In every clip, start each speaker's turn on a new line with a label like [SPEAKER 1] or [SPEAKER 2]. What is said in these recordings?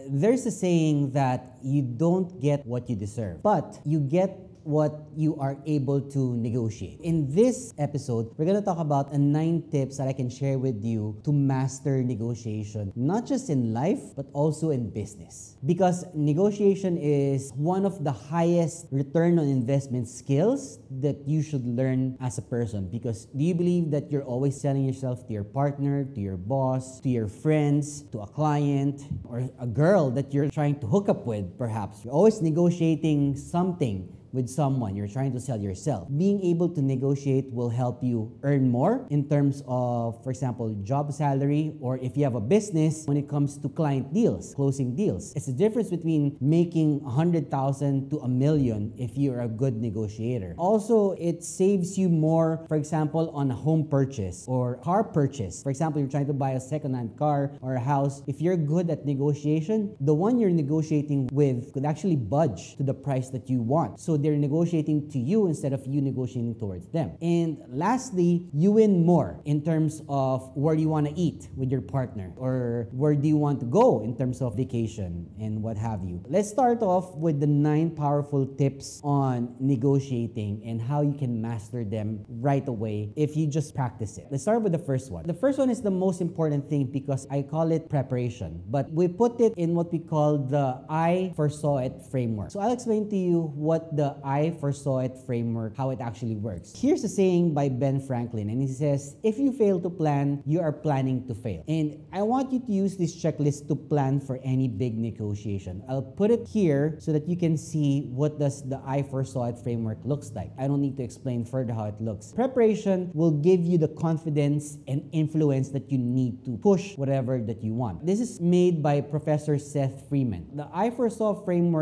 [SPEAKER 1] There's a saying that you don't get what you deserve, but you get what you are able to negotiate. In this episode, we're going to talk about 9 tips that I can share with you to master negotiation, not just in life, but also in business. Because negotiation is one of the highest return on investment skills that you should learn as a person. Because do you believe that you're always selling yourself to your partner, to your boss, to your friends, to a client, or a girl that you're trying to hook up with, perhaps? You're always negotiating something with someone. You're trying to sell yourself. Being able to negotiate will help you earn more in terms of, for example, job salary, or if you have a business, when it comes to client deals, closing deals. It's the difference between making 100,000 to 1,000,000 if you're a good negotiator. Also, it saves you more, for example, on a home purchase or car purchase. For example, you're trying to buy a second-hand car or a house. If you're good at negotiation, the one you're negotiating with could actually budge to the price that you want. So they're negotiating to you instead of you negotiating towards them. And lastly, you win more in terms of where you want to eat with your partner, or where do you want to go in terms of vacation and what have you. Let's start off with the 9 powerful tips on negotiating and how you can master them right away if you just practice it. Let's start with the first one. The first one is the most important thing because I call it preparation, but we put it in what we call the I foresaw it framework. So I'll explain to you what the I foresaw it framework, how it actually works. Here's a saying by Ben Franklin, and he says, if you fail to plan, you are planning to fail. And I want you to use this checklist to plan for any big negotiation. I'll put it here so that you can see what does the I foresaw it framework looks like. I don't need to explain further how it looks. Preparation will give you the confidence and influence that you need to push whatever that you want. This is made by Professor Seth Freeman. The I foresaw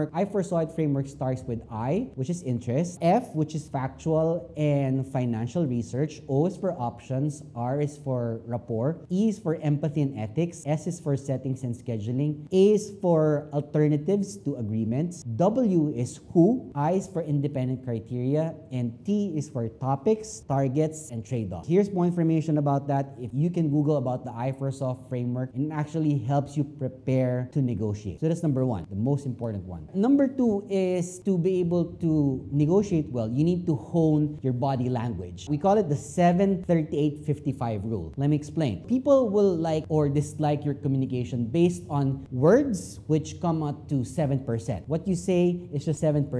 [SPEAKER 1] it framework starts with I, which is interest, F, which is factual and financial research, O is for options, R is for rapport, E is for empathy and ethics, S is for settings and scheduling, A is for alternatives to agreements, W is who, I is for independent criteria, and T is for topics, targets, and trade-offs. Here's more information about that. If you can Google about the I foresaw framework, it actually helps you prepare to negotiate. So that's number 1, the most important one. Number 2 is to be able to negotiate well, you need to hone your body language. We call it the 7-38-55 rule. Let me explain. People will like or dislike your communication based on words, which come up to 7%. What you say is just 7%.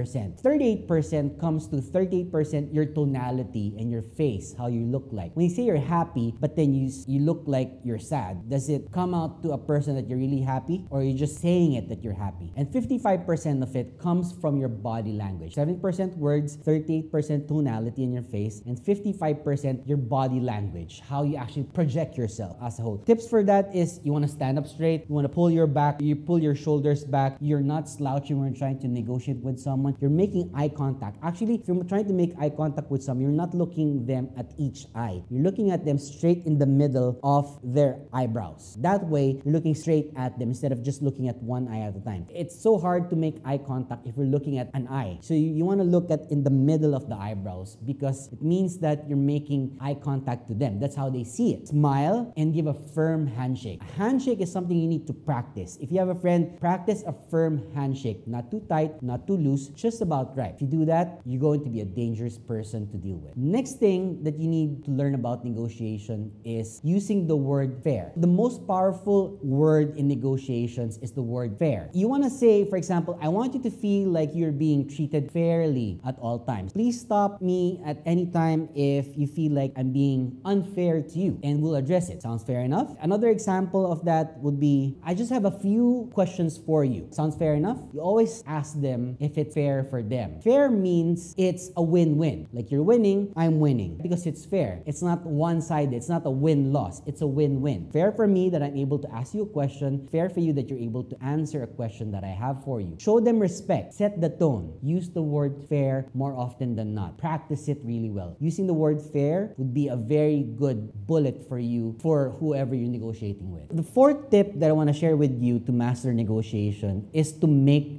[SPEAKER 1] 38% comes to 38% your tonality and your face, how you look like. When you say you're happy, but then you look like you're sad, does it come out to a person that you're really happy, or are you just saying it that you're happy? And 55% of it comes from your body language. 7% words, 38% tonality in your face, and 55% your body language, how you actually project yourself as a whole. Tips for that is you want to stand up straight, you want to pull your back, you pull your shoulders back, you're not slouching when you're trying to negotiate with someone, you're making eye contact. Actually, if you're trying to make eye contact with someone, you're not looking them at each eye. You're looking at them straight in the middle of their eyebrows. That way, you're looking straight at them instead of just looking at one eye at a time. It's so hard to make eye contact if you're looking at an eye. So you want to look at in the middle of the eyebrows because it means that you're making eye contact to them. That's how they see it. Smile and give a firm handshake. A handshake is something you need to practice. If you have a friend, practice a firm handshake. Not too tight, not too loose, just about right. If you do that, you're going to be a dangerous person to deal with. Next thing that you need to learn about negotiation is using the word fair. The most powerful word in negotiations is the word fair. You want to say, for example, I want you to feel like you're being treated fairly at all times. Please stop me at any time if you feel like I'm being unfair to you, and we'll address it. Sounds fair enough? Another example of that would be, I just have a few questions for you. Sounds fair enough? You always ask them if it's fair for them. Fair means it's a win-win. Like you're winning, I'm winning. Because it's fair. It's not one-sided. It's not a win-loss. It's a win-win. Fair for me that I'm able to ask you a question. Fair for you that you're able to answer a question that I have for you. Show them respect. Set the tone. Use the word fair more often than not. Practice it really well. Using the word fair would be a very good bullet for you for whoever you're negotiating with. The 4th tip that I want to share with you to master negotiation is to make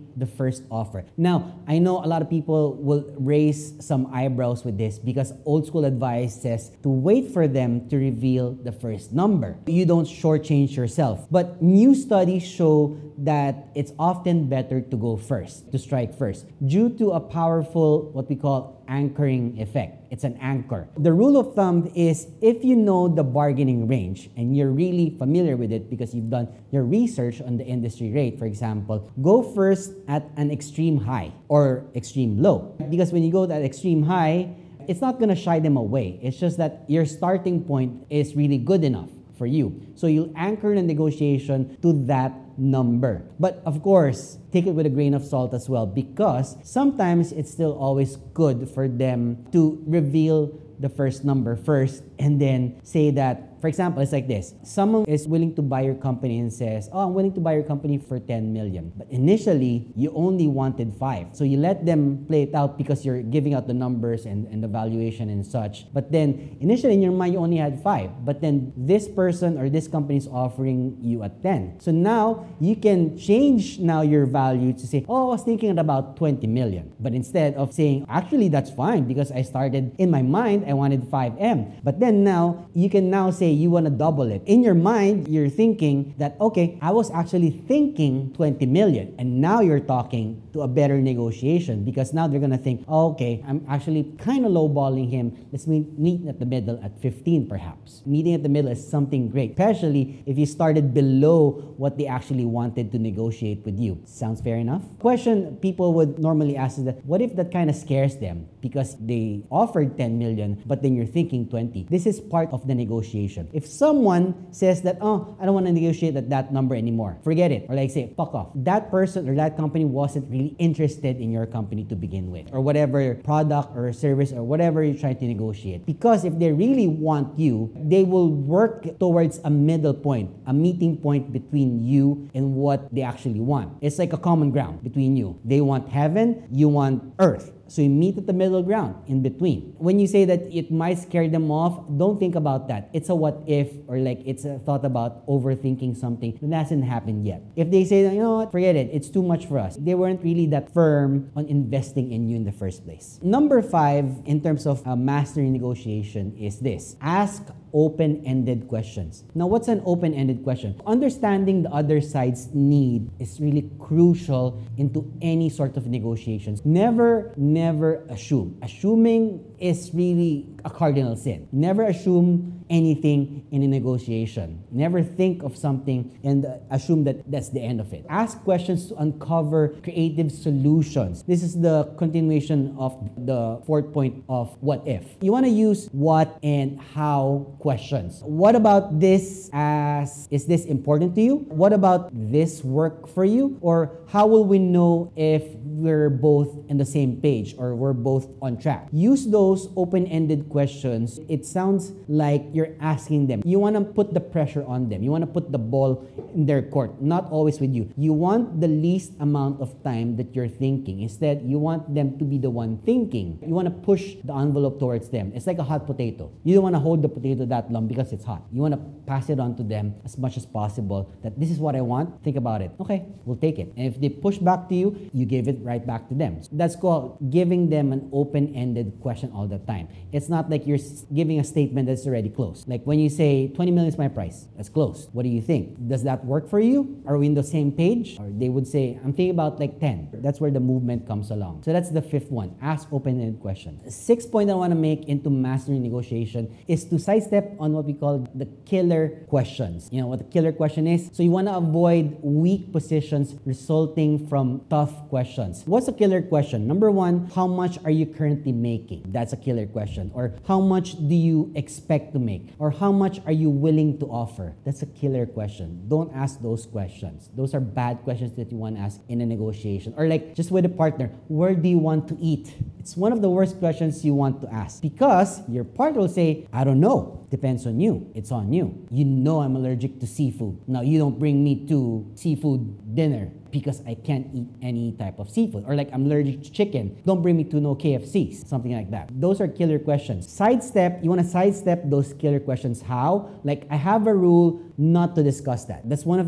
[SPEAKER 1] the first offer. Now, I know a lot of people will raise some eyebrows with this because old school advice says to wait for them to reveal the first number. You don't shortchange yourself. But new studies show that it's often better to go first, to strike first, due to a powerful, what we call anchoring effect. It's an anchor. The rule of thumb is if you know the bargaining range and you're really familiar with it because you've done your research on the industry rate, for example, go first at an extreme high or extreme low. Because when you go to that extreme high, it's not gonna shy them away. It's just that your starting point is really good enough for you. So you'll anchor the negotiation to that number. But of course, take it with a grain of salt as well, because sometimes it's still always good for them to reveal the first number first and then say that, for example, it's like this. Someone is willing to buy your company and says, oh, I'm willing to buy your company for 10 million. But initially, you only wanted 5. So you let them play it out because you're giving out the numbers and the valuation and such. But then initially in your mind, you only had 5. But then this person or this company is offering you at 10. So now you can change now your value to say, oh, I was thinking about 20 million. But instead of saying, actually, that's fine because I started in my mind, I wanted 5M. But then now you can now say, you want to double it. In your mind, you're thinking that, okay, I was actually thinking 20 million. And now you're talking to a better negotiation because now they're going to think, oh, okay, I'm actually kind of lowballing him. Let's meet at the middle at 15 perhaps. Meeting at the middle is something great, especially if you started below what they actually wanted to negotiate with you. Sounds fair enough? Question people would normally ask is that, what if that kind of scares them because they offered 10 million, but then you're thinking 20? This is part of the negotiation. If someone says that, oh, I don't want to negotiate at that number anymore, forget it. Or like say, fuck off. That person or that company wasn't really interested in your company to begin with, or whatever product or service or whatever you're trying to negotiate. Because if they really want you, they will work towards a middle point, a meeting point between you and what they actually want. It's like a common ground between you. They want heaven, you want earth. So you meet at the middle ground in between. When you say that it might scare them off, don't think about that. It's a what if, or like it's a thought about overthinking something that hasn't happened yet. If they say, you know what, forget it, it's too much for us. They weren't really that firm on investing in you in the first place. Number 5, in terms of mastering negotiation, is this: ask open-ended questions. Now, what's an open-ended question? Understanding the other side's need is really crucial into any sort of negotiations. Never assume. Assuming is really a cardinal sin. Never assume anything in a negotiation. Never think of something and assume that that's the end of it. Ask questions to uncover creative solutions. This is the continuation of the 4th point of what if. You want to use what and how questions. What about this? Is this important to you? What about this work for you? Or how will we know if we're both in the same page or we're both on track? Use those open-ended questions. It sounds like you're asking them. You want to put the pressure on them. You want to put the ball in their court, not always with you. You want the least amount of time that you're thinking. Instead, you want them to be the one thinking. You want to push the envelope towards them. It's like a hot potato. You don't want to hold the potato that long because it's hot. You want to pass it on to them as much as possible that this is what I want. Think about it. Okay, we'll take it. And if they push back to you, you give it right back to them. So that's called giving them an open-ended question all the time. It's not like you're giving a statement that's already closed. Like when you say 20 million is my price, that's closed. What do you think? Does that work for you? Are we in the same page? Or they would say, I'm thinking about like 10. That's where the movement comes along. So that's the 5th one. Ask open-ended questions. 6th point I want to make into mastering negotiation is to sidestep on what we call the killer questions. You know what the killer question is? So you want to avoid weak positions resulting from tough questions. What's a killer question? Number 1, how much are you currently making? That's a killer question. Or how much do you expect to make? Or how much are you willing to offer? That's a killer question. Don't ask those questions. Those are bad questions that you want to ask in a negotiation. Or like just with a partner, where do you want to eat? It's one of the worst questions you want to ask because your partner will say, I don't know. Depends on you. It's on you. You know I'm allergic to seafood. Now you don't bring me to seafood dinner because I can't eat any type of seafood. Or like I'm allergic to chicken. Don't bring me to no KFCs. Something like that. Those are killer questions. Sidestep. You want to sidestep those killer questions. How? Like I have a rule not to discuss that. That's one of the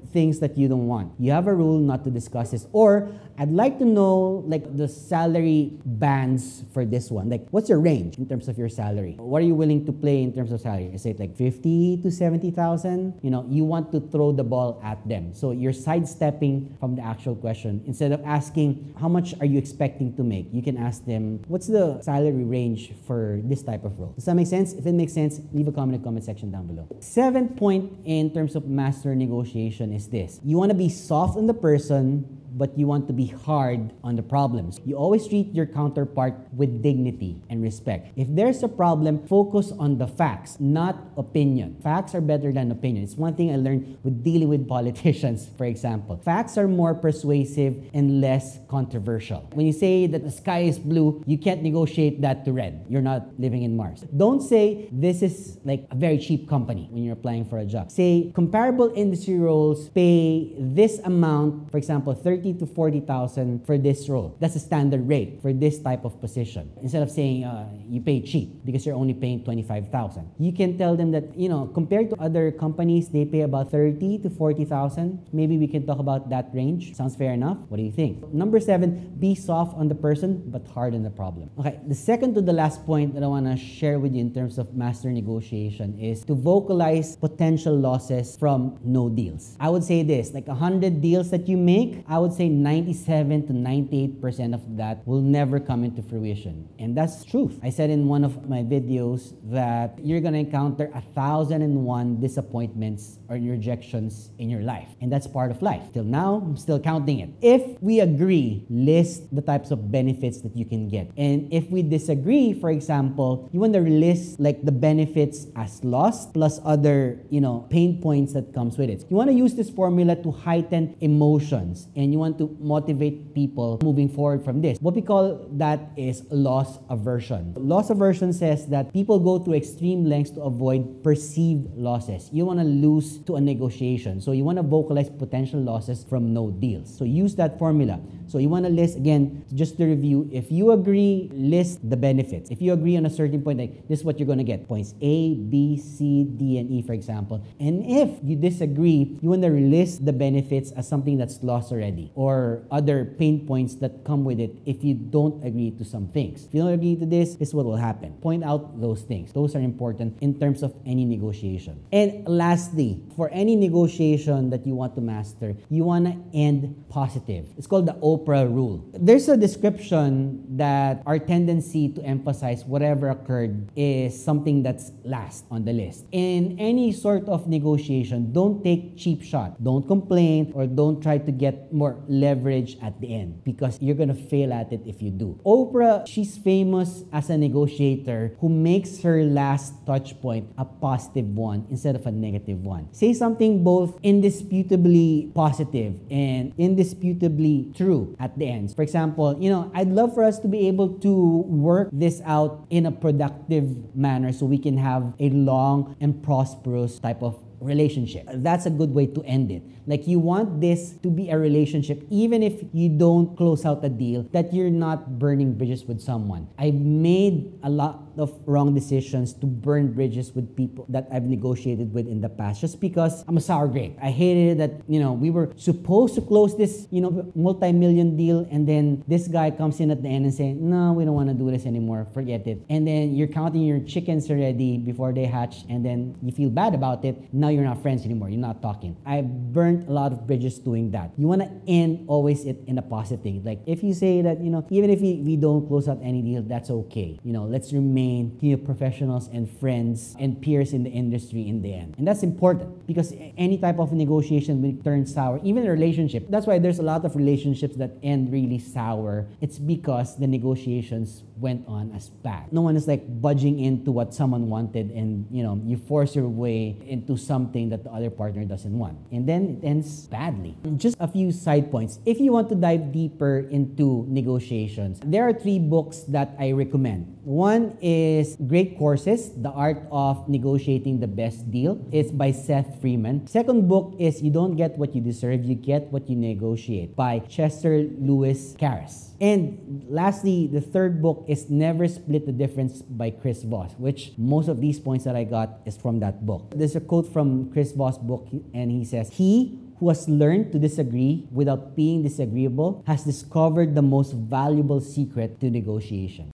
[SPEAKER 1] things that you don't want. You have a rule not to discuss this. Or I'd like to know like the salary bands for this one. Like what's your range in terms of your salary? What are you willing to play in terms of salary? Is it like 50 to 70,000? You know, you want to throw the ball at them. So you're sidestepping from the actual question. Instead of asking, how much are you expecting to make? You can ask them, what's the salary range for this type of role? Does that make sense? If it makes sense, leave a comment in the comment section down below. Seventh point in terms of master negotiation is this. You want to be soft on the person, but you want to be hard on the problems. You always treat your counterpart with dignity and respect. If there's a problem, focus on the facts, not opinion. Facts are better than opinion. It's one thing I learned with dealing with politicians, for example. Facts are more persuasive and less controversial. When you say that the sky is blue, you can't negotiate that to red. You're not living in Mars. Don't say this is like a very cheap company when you're applying for a job. Say comparable industry roles pay this amount, for example, 30 to 40,000 for this role. That's a standard rate for this type of position. Instead of saying you pay cheap because you're only paying 25,000. You can tell them that, you know, compared to other companies, they pay about 30 to 40,000. Maybe we can talk about that range. Sounds fair enough? What do you think? Number 7, be soft on the person but hard on the problem. Okay, the second to the last point that I want to share with you in terms of master negotiation is to vocalize potential losses from no deals. I would say this, like 100 deals that you make, I would say 97 to 98% of that will never come into fruition. And that's truth. I said in one of my videos that you're going to encounter 1,001 disappointments or rejections in your life. And that's part of life. Till now, I'm still counting it. If we agree, list the types of benefits that you can get. And if we disagree, for example, you want to list like the benefits as lost plus other, pain points that comes with it. You want to use this formula to heighten emotions and you want to motivate people moving forward from this. What we call that is loss aversion. Loss aversion says that people go through extreme lengths to avoid perceived losses. You want to lose to a negotiation. So you want to vocalize potential losses from no deals. So use that formula. So you want to list, again, just to review, if you agree, list the benefits. If you agree on a certain point, like this is what you're going to get. Points A, B, C, D, and E, for example. And if you disagree, you want to list the benefits as something that's lost already or other pain points that come with it if you don't agree to some things. If you don't agree to this is what will happen. Point out those things. Those are important in terms of any negotiation. And lastly, for any negotiation that you want to master, you want to end positive. It's called the Oprah rule. There's a description that our tendency to emphasize whatever occurred is something that's last on the list. In any sort of negotiation, don't take cheap shot. Don't complain or don't try to get more leverage at the end because you're gonna fail at it if you do. Oprah, she's famous as a negotiator who makes her last touch point a positive one instead of a negative one. Say something both indisputably positive and indisputably true at the end. For example, I'd love for us to be able to work this out in a productive manner so we can have a long and prosperous type of relationship. That's a good way to end it. Like you want this to be a relationship, even if you don't close out a deal, that you're not burning bridges with someone. I've made a lot of wrong decisions to burn bridges with people that I've negotiated with in the past just because I'm a sour grape. I hated it that, we were supposed to close this, multi-million deal and then this guy comes in at the end and saying, no, we don't want to do this anymore. Forget it. And then you're counting your chickens already before they hatch and then you feel bad about it. Now you're not friends anymore. You're not talking. I burnt a lot of bridges doing that. You want to end always it in a positive. Like if you say that, even if we don't close out any deal, that's okay. Let's remain professionals and friends and peers in the industry in the end. And that's important because any type of negotiation will turn sour, even a relationship. That's why there's a lot of relationships that end really sour. It's because the negotiations went on as bad. No one is like budging into what someone wanted and, you force your way into something that the other partner doesn't want. And then it ends badly. Just a few side points. If you want to dive deeper into negotiations, there are 3 books that I recommend. One is Great Courses, The Art of Negotiating the Best Deal. It's by Seth Freeman. Second book is You Don't Get What You Deserve, You Get What You Negotiate by Chester Lewis Caras. And lastly, the third book is Never Split the Difference by Chris Voss, which most of these points that I got is from that book. There's a quote from Chris Voss' book and he says, "He who has learned to disagree without being disagreeable has discovered the most valuable secret to negotiation.